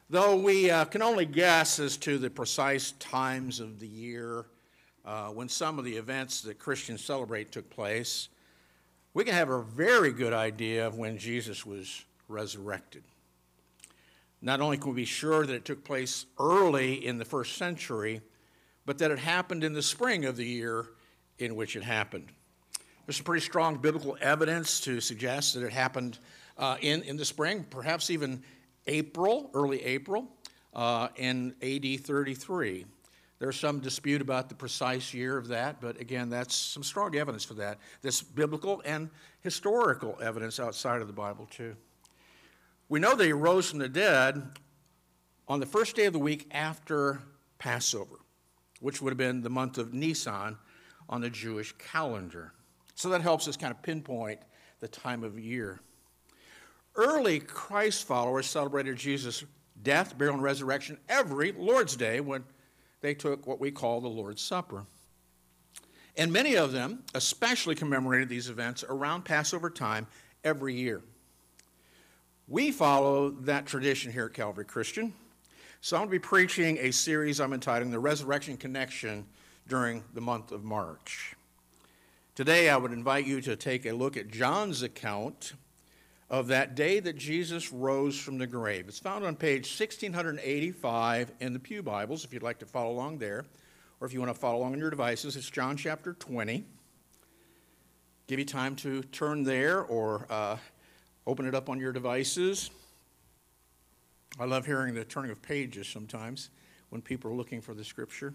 Though we can only guess as to the precise times of the year when some of the events that Christians celebrate took place, we can have a very good idea of when Jesus was resurrected. Not only can we be sure that it took place early in the first century, but that it happened in the spring of the year in which it happened. There's some pretty strong biblical evidence to suggest that it happened in the spring, perhaps even April, early April, in AD 33. There's some dispute about the precise year of that, but again, that's some strong evidence for that. This biblical and historical evidence outside of the Bible, too. We know that he rose from the dead on the first day of the week after Passover, which would have been the month of Nisan on the Jewish calendar. So that helps us kind of pinpoint the time of year. Early Christ followers celebrated Jesus' death, burial, and resurrection every Lord's Day when they took what we call the Lord's Supper. And many of them especially commemorated these events around Passover time every year. We follow that tradition here at Calvary Christian. So I'm going to be preaching a series I'm entitling The Resurrection Connection during the month of March. Today I would invite you to take a look at John's account of that day that Jesus rose from the grave. It's found on page 1685 in the Pew Bibles, if you'd like to follow along there, or if you want to follow along on your devices. It's John chapter 20. Give you time to turn there or open it up on your devices. I love hearing the turning of pages sometimes when people are looking for the scripture.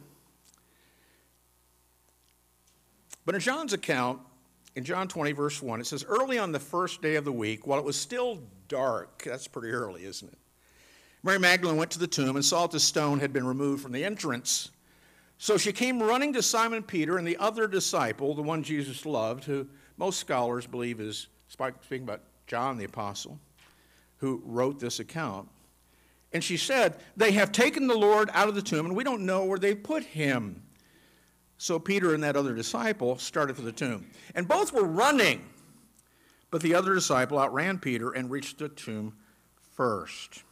But in John's account, in John 20, verse 1, it says, "Early on the first day of the week, while it was still dark," that's pretty early, isn't it? "Mary Magdalene went to the tomb and saw that the stone had been removed from the entrance. So she came running to Simon Peter and the other disciple, the one Jesus loved, who most scholars believe is speaking about John the Apostle, who wrote this account. And she said, 'They have taken the Lord out of the tomb, and we don't know where they put him.' So Peter and that other disciple started for the tomb. And both were running. But the other disciple outran Peter and reached the tomb first.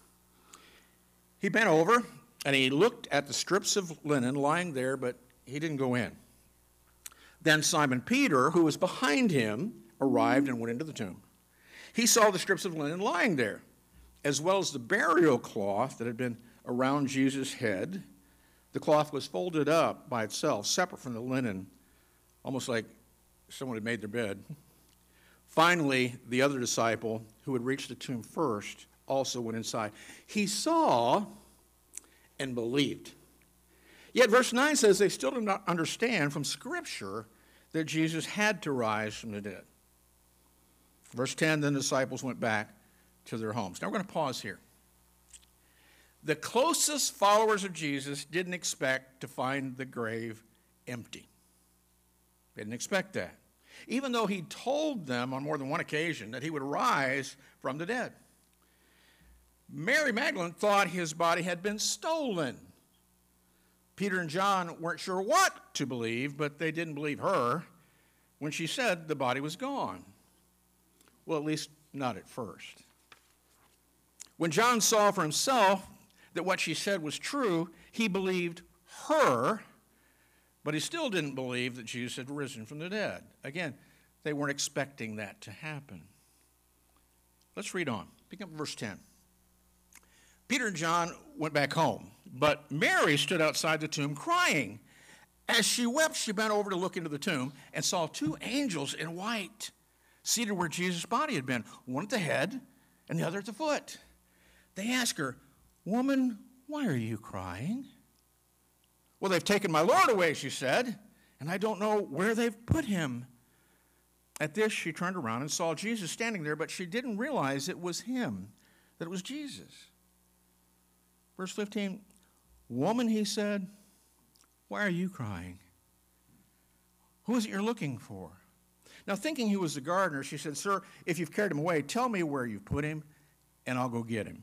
He bent over and he looked at the strips of linen lying there, but he didn't go in. Then Simon Peter, who was behind him, arrived and went into the tomb. He saw the strips of linen lying there, as well as the burial cloth that had been around Jesus' head. The cloth was folded up by itself, separate from the linen, almost like someone had made their bed. Finally, the other disciple, who had reached the tomb first, also went inside. He saw and believed. Yet verse 9 says they still did not understand from Scripture that Jesus had to rise from the dead. Verse 10, then the disciples went back to their homes. Now we're going to pause here. The closest followers of Jesus didn't expect to find the grave empty. They didn't expect that, even though he told them on more than one occasion that he would rise from the dead. Mary Magdalene thought his body had been stolen. Peter and John weren't sure what to believe, but they didn't believe her when she said the body was gone. Well, at least not at first. When John saw for himself that what she said was true, he believed her, but he still didn't believe that Jesus had risen from the dead. Again, they weren't expecting that to happen. Let's read on. Pick up verse 10. Peter and John went back home, but Mary stood outside the tomb crying. As she wept, she bent over to look into the tomb and saw two angels in white seated where Jesus' body had been, one at the head and the other at the foot. They asked her, "Woman, why are you crying?" "Well, they've taken my Lord away," she said, "and I don't know where they've put him." At this, she turned around and saw Jesus standing there, but she didn't realize it was him, that it was Jesus. Verse 15, "Woman," he said, "why are you crying? Who is it you're looking for?" Now, thinking he was the gardener, she said, "Sir, if you've carried him away, tell me where you've put him, and I'll go get him."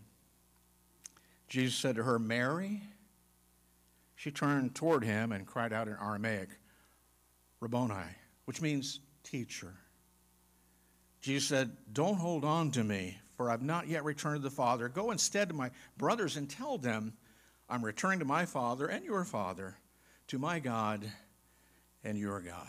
Jesus said to her, "Mary." She turned toward him and cried out in Aramaic, "Rabboni," which means teacher. Jesus said, "Don't hold on to me, for I've not yet returned to the Father. Go instead to my brothers and tell them, I'm returning to my Father and your Father, to my God and your God.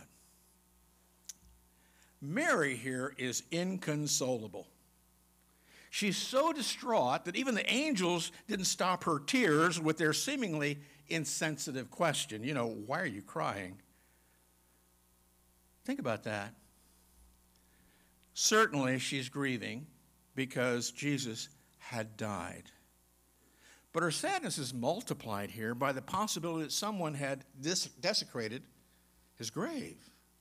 Mary here is inconsolable. She's so distraught that even the angels didn't stop her tears with their seemingly insensitive question. Why are you crying? Think about that. Certainly she's grieving because Jesus had died. But her sadness is multiplied here by the possibility that someone had desecrated his grave.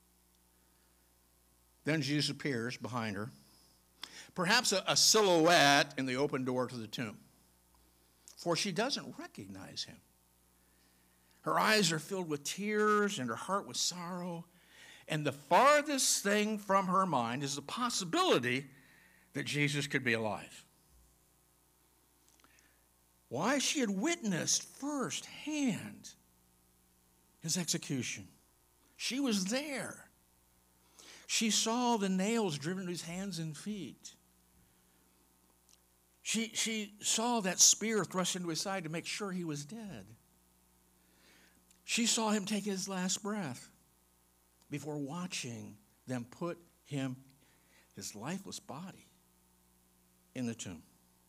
Then Jesus appears behind her, perhaps a silhouette in the open door to the tomb, for she doesn't recognize him. Her eyes are filled with tears and her heart with sorrow, and the farthest thing from her mind is the possibility that Jesus could be alive. Why? She had witnessed firsthand his execution. She was there. She saw the nails driven into his hands and feet. She saw that spear thrust into his side to make sure he was dead. She saw him take his last breath before watching them put his lifeless body, in the tomb.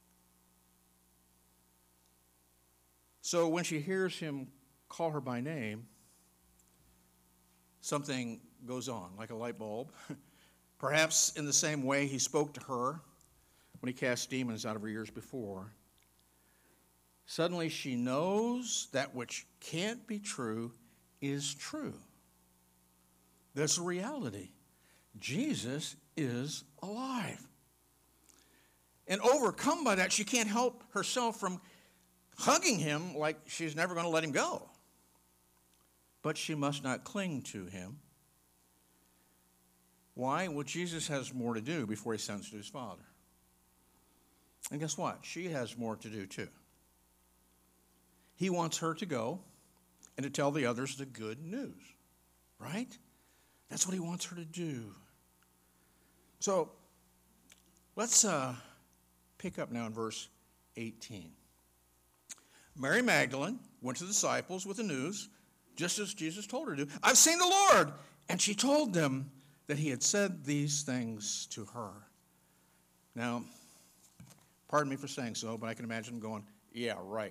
So when she hears him call her by name, something goes on, like a light bulb. Perhaps in the same way he spoke to her when he cast demons out of her years before. Suddenly she knows that which can't be true is true. That's a reality. Jesus is alive. And overcome by that, she can't help herself from hugging him like she's never going to let him go. But she must not cling to him. Why? Well, Jesus has more to do before he sends to his Father. And guess what? She has more to do too. He wants her to go and to tell the others the good news, right? That's what he wants her to do. So let's pick up now in verse 18. Mary Magdalene went to the disciples with the news, just as Jesus told her to do. I've seen the Lord. And she told them that he had said these things to her. Now, pardon me for saying so, but I can imagine them going, yeah, right.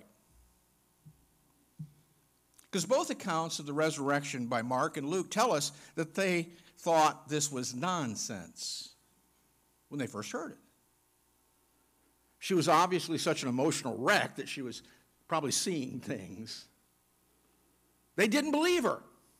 Because both accounts of the resurrection by Mark and Luke tell us that they thought this was nonsense when they first heard it. She was obviously such an emotional wreck that she was probably seeing things. They didn't believe her.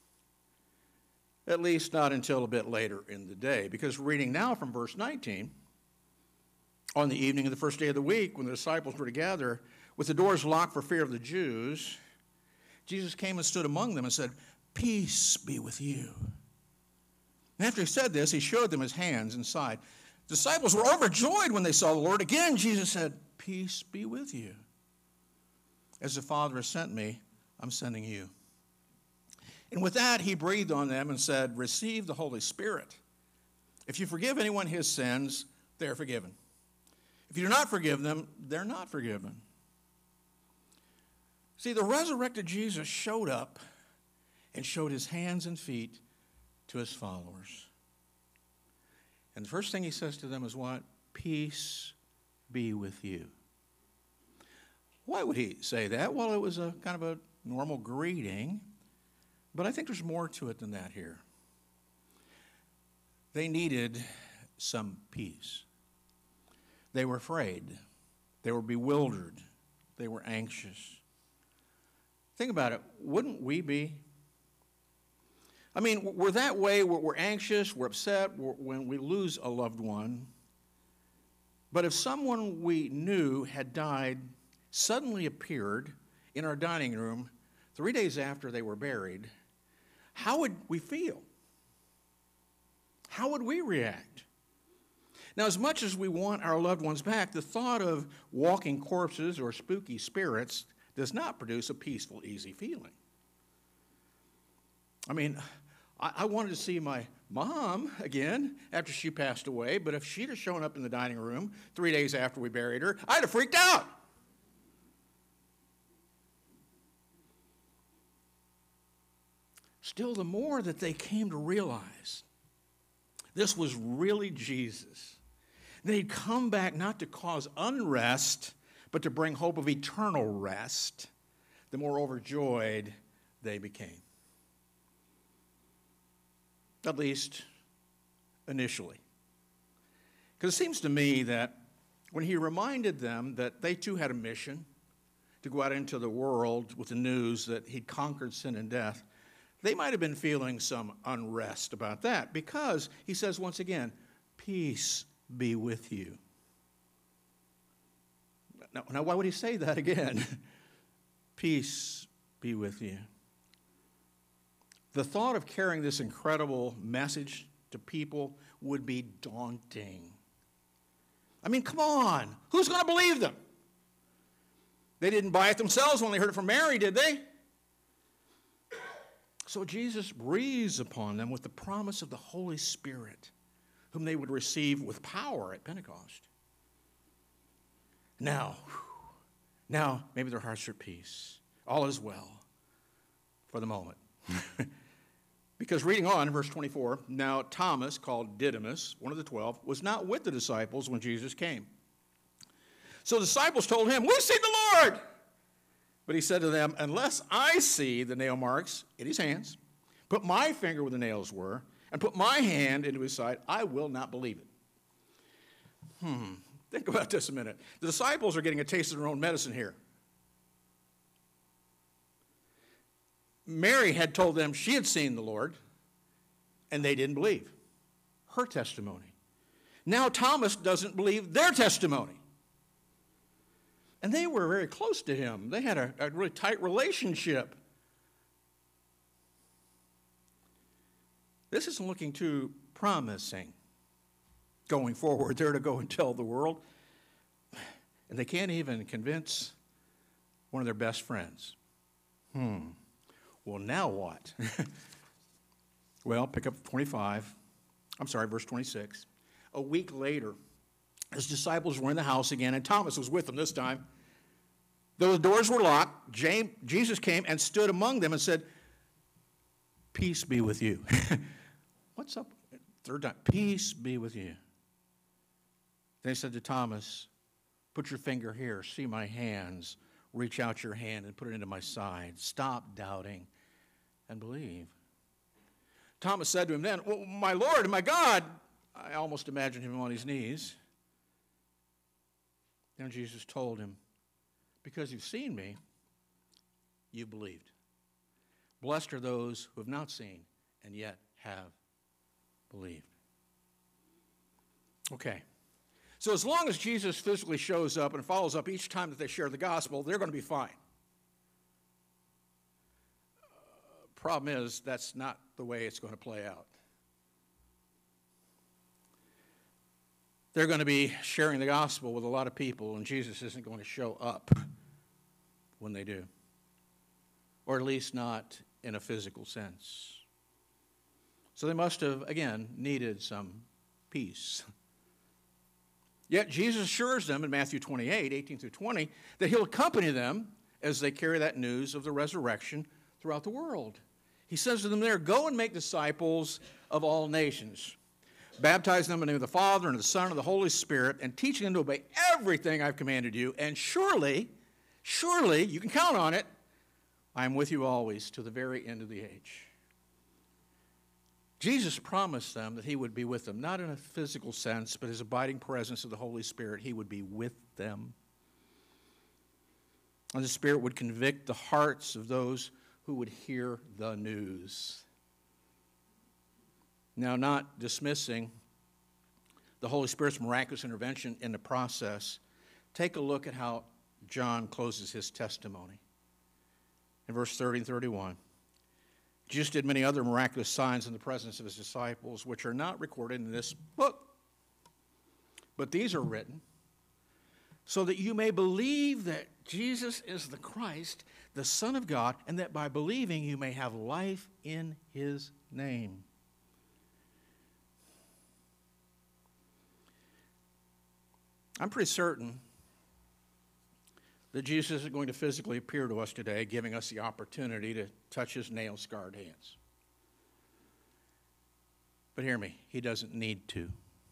At least not until a bit later in the day. Because reading now from verse 19, on the evening of the first day of the week, when the disciples were together, with the doors locked for fear of the Jews, Jesus came and stood among them and said, peace be with you. And after he said this, he showed them his hands and side. The disciples were overjoyed when they saw the Lord. Again, Jesus said, peace be with you. As the Father has sent me, I'm sending you. And with that, he breathed on them and said, receive the Holy Spirit. If you forgive anyone his sins, they're forgiven. If you do not forgive them, they're not forgiven. See, the resurrected Jesus showed up and showed his hands and feet to his followers. And the first thing he says to them is what? Peace be with you. Why would he say that? Well, it was a kind of a normal greeting, but I think there's more to it than that here. They needed some peace. They were afraid. They were bewildered. They were anxious. Think about it. Wouldn't we be? I mean, we're that way. We're anxious. We're upset when we lose a loved one. But if someone we knew had died suddenly appeared in our dining room 3 days after they were buried, how would we feel? How would we react? Now, as much as we want our loved ones back, the thought of walking corpses or spooky spirits does not produce a peaceful, easy feeling. I mean, I wanted to see my mom again after she passed away, but if she'd have shown up in the dining room 3 days after we buried her, I'd have freaked out. Still, the more that they came to realize this was really Jesus, they'd come back not to cause unrest, but to bring hope of eternal rest, the more overjoyed they became. At least initially. Because it seems to me that when he reminded them that they too had a mission to go out into the world with the news that he'd conquered sin and death, they might have been feeling some unrest about that, because he says once again, peace be with you. Now why would he say that again? Peace be with you. The thought of carrying this incredible message to people would be daunting. I mean, come on. Who's going to believe them? They didn't buy it themselves when they heard it from Mary, did they? So Jesus breathes upon them with the promise of the Holy Spirit, whom they would receive with power at Pentecost. Now, maybe their hearts are at peace. All is well for the moment. Because reading on in verse 24, now Thomas, called Didymus, one of the 12, was not with the disciples when Jesus came. So the disciples told him, "We've seen the Lord!" But he said to them, "Unless I see the nail marks in his hands, put my finger where the nails were, and put my hand into his side, I will not believe it." Think about this a minute. The disciples are getting a taste of their own medicine here. Mary had told them she had seen the Lord, and they didn't believe her testimony. Now Thomas doesn't believe their testimony. And they were very close to him. They had a really tight relationship. This isn't looking too promising going forward. They're to go and tell the world. And they can't even convince one of their best friends. Well, now what? Well, pick up verse 26. A week later, his disciples were in the house again, and Thomas was with them this time. Though the doors were locked, Jesus came and stood among them and said, "Peace be with you." What's up? Third time. Peace be with you. They said to Thomas, "Put your finger here, see my hands. Reach out your hand and put it into my side. Stop doubting and believe." Thomas said to him then, "Well, my Lord and my God." I almost imagine him on his knees. Then Jesus told him, "Because you've seen me, you believed. Blessed are those who have not seen and yet have believed." Okay. So as long as Jesus physically shows up and follows up each time that they share the gospel, they're going to be fine. Problem is, that's not the way it's going to play out. They're going to be sharing the gospel with a lot of people, and Jesus isn't going to show up when they do. Or at least not in a physical sense. So they must have, again, needed some peace. Yet Jesus assures them in Matthew 28, 18 through 20, that he'll accompany them as they carry that news of the resurrection throughout the world. He says to them there, "Go and make disciples of all nations, baptizing them in the name of the Father and of the Son and of the Holy Spirit, and teaching them to obey everything I've commanded you. And surely, you can count on it, I am with you always to the very end of the age." Jesus promised them that he would be with them, not in a physical sense, but his abiding presence of the Holy Spirit. He would be with them. And the Spirit would convict the hearts of those who would hear the news. Now, not dismissing the Holy Spirit's miraculous intervention in the process, take a look at how John closes his testimony. In verse 30 and 31, Jesus did many other miraculous signs in the presence of his disciples, which are not recorded in this book. But these are written so that you may believe that Jesus is the Christ, the Son of God, and that by believing you may have life in his name. I'm pretty certain that Jesus is going to physically appear to us today, giving us the opportunity to touch his nail-scarred hands. But hear me, he doesn't need to.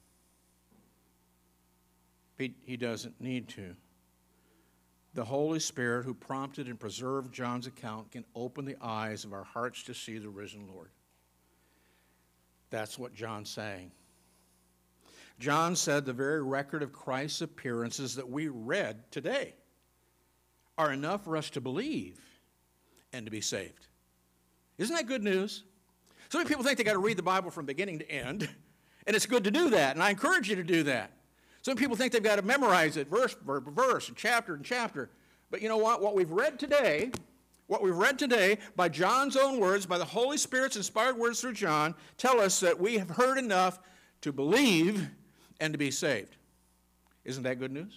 He doesn't need to. The Holy Spirit who prompted and preserved John's account can open the eyes of our hearts to see the risen Lord. That's what John's saying. John said the very record of Christ's appearances that we read today are enough for us to believe and to be saved. Isn't that good news? So many people think they got to read the Bible from beginning to end, and it's good to do that, and I encourage you to do that. Some people think they've got to memorize it verse by verse, and chapter. But you know what? What we've read today by John's own words, by the Holy Spirit's inspired words through John, tell us that we have heard enough to believe and to be saved. Isn't that good news?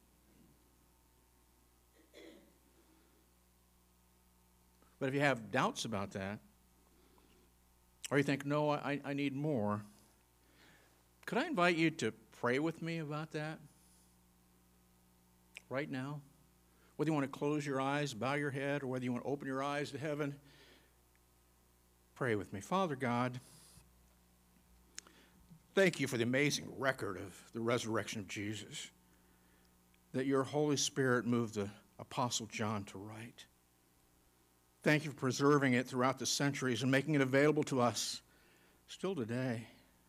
But if you have doubts about that, or you think, no, I need more, could I invite you to pray with me about that right now? Whether you want to close your eyes, bow your head, or whether you want to open your eyes to heaven, pray with me. Father God, thank you for the amazing record of the resurrection of Jesus, that your Holy Spirit moved the Apostle John to write. Thank you for preserving it throughout the centuries and making it available to us still today.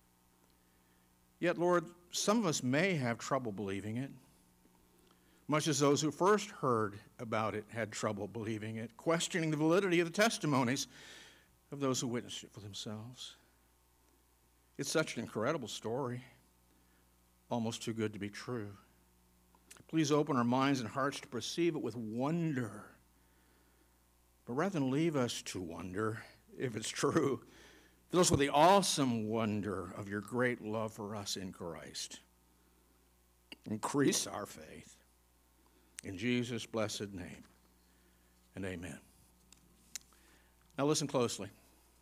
Yet, Lord, some of us may have trouble believing it, much as those who first heard about it had trouble believing it, questioning the validity of the testimonies of those who witnessed it for themselves. It's such an incredible story, almost too good to be true. Please open our minds and hearts to perceive it with wonder. But rather than leave us to wonder, if it's true, fill us with the awesome wonder of your great love for us in Christ. Increase our faith. In Jesus' blessed name, and amen. Now listen closely.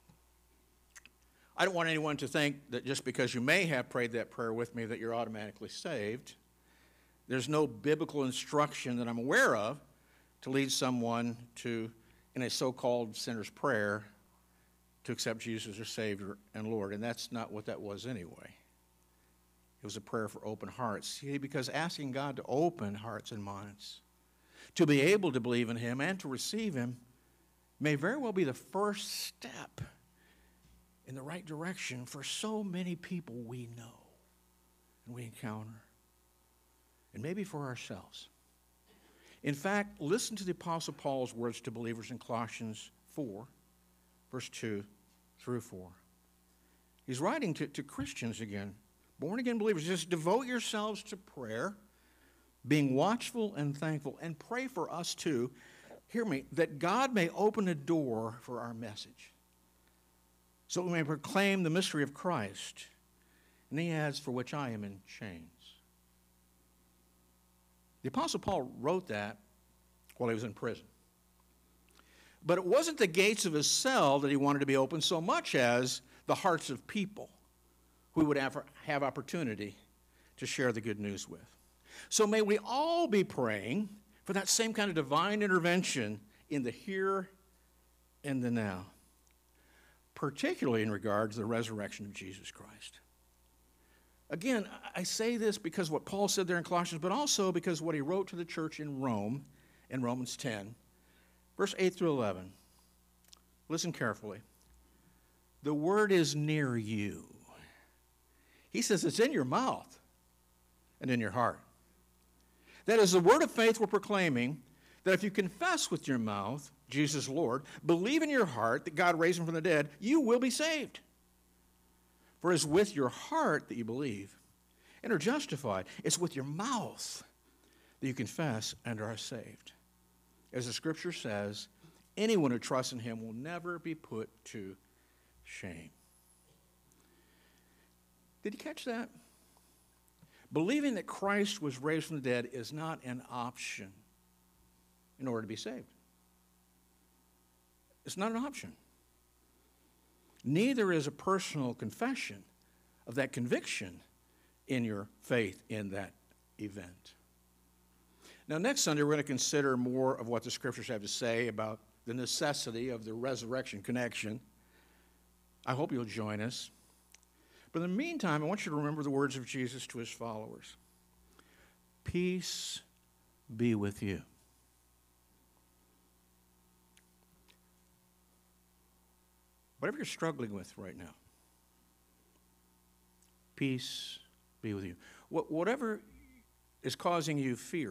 I don't want anyone to think that just because you may have prayed that prayer with me that you're automatically saved. There's no biblical instruction that I'm aware of to lead someone to, in a so-called sinner's prayer, to accept Jesus as Savior and Lord. And that's not what that was anyway. It was a prayer for open hearts. See, because asking God to open hearts and minds, to be able to believe in him and to receive him, may very well be the first step in the right direction for so many people we know and we encounter, and maybe for ourselves. In fact, listen to the Apostle Paul's words to believers in Colossians 4, verse 2 through 4. He's writing to Christians again, born-again believers. He says, devote yourselves to prayer, being watchful and thankful, and pray for us too, hear me, that God may open a door for our message, so we may proclaim the mystery of Christ. And he adds, for which I am in chains. The Apostle Paul wrote that while he was in prison. But it wasn't the gates of his cell that he wanted to be open so much as the hearts of people who would have opportunity to share the good news with. So may we all be praying for that same kind of divine intervention in the here and the now, particularly in regard to the resurrection of Jesus Christ. Again, I say this because what Paul said there in Colossians, but also because what he wrote to the church in Rome, in Romans 10, verse 8 through 11. Listen carefully. The word is near you. He says it's in your mouth and in your heart. That is the word of faith we're proclaiming, that if you confess with your mouth Jesus Lord, believe in your heart that God raised him from the dead, you will be saved. For it's with your heart that you believe and are justified. It's with your mouth that you confess and are saved. As the scripture says, anyone who trusts in him will never be put to shame. Did you catch that? Believing that Christ was raised from the dead is not an option in order to be saved. It's not an option. Neither is a personal confession of that conviction in your faith in that event. Now, next Sunday, we're going to consider more of what the Scriptures have to say about the necessity of the resurrection connection. I hope you'll join us. But in the meantime, I want you to remember the words of Jesus to his followers. Peace be with you. Whatever you're struggling with right now, peace be with you. Whatever is causing you fear,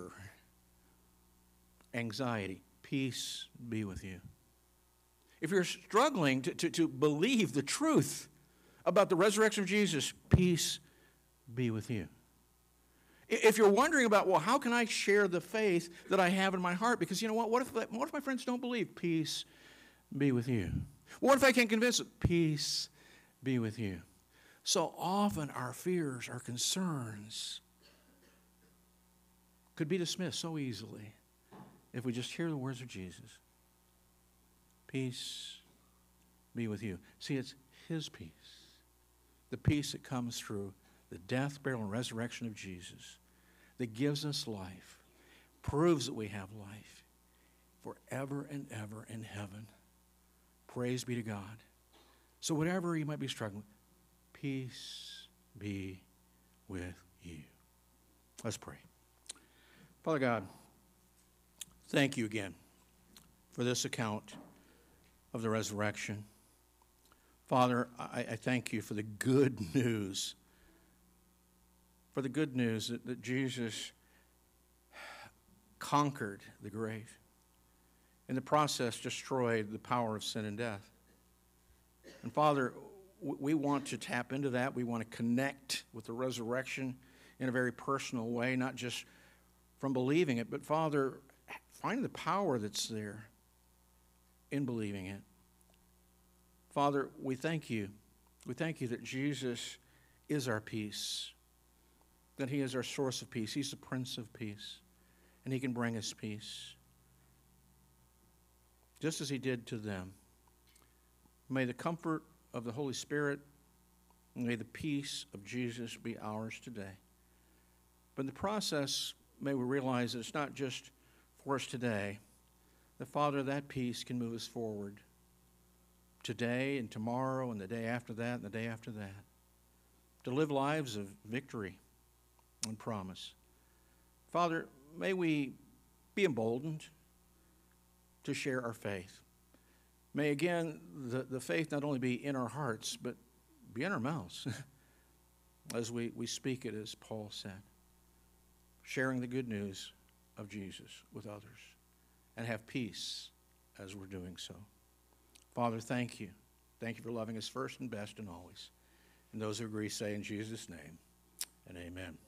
anxiety, peace be with you. If you're struggling to believe the truth about the resurrection of Jesus, peace be with you. If you're wondering about, well, how can I share the faith that I have in my heart? Because you know what? What if my friends don't believe? Peace be with you. What if I can't convince them? Peace be with you. So often our fears, our concerns could be dismissed so easily if we just hear the words of Jesus. Peace be with you. See, it's his peace. The peace that comes through the death, burial, and resurrection of Jesus that gives us life, proves that we have life forever and ever in heaven. Praise be to God. So whatever you might be struggling with, peace be with you. Let's pray. Father God, thank you again for this account of the resurrection. Father, I thank you for the good news, that Jesus conquered the grave. In the process, destroyed the power of sin and death. And Father, we want to tap into that. We want to connect with the resurrection in a very personal way, not just from believing it, but Father, find the power that's there in believing it. Father, we thank you. We thank you that Jesus is our peace, that he is our source of peace. He's the Prince of Peace, and he can bring us peace, just as he did to them. May the comfort of the Holy Spirit, and may the peace of Jesus be ours today. But in the process, may we realize that it's not just for us today. That, Father, that peace can move us forward today and tomorrow and the day after that and the day after that, to live lives of victory and promise. Father, may we be emboldened to share our faith. May, again, the faith not only be in our hearts, but be in our mouths as we speak it, as Paul said, sharing the good news of Jesus with others, and have peace as we're doing so. Father, thank you. Thank you for loving us first and best and always. And those who agree say in Jesus' name, and amen.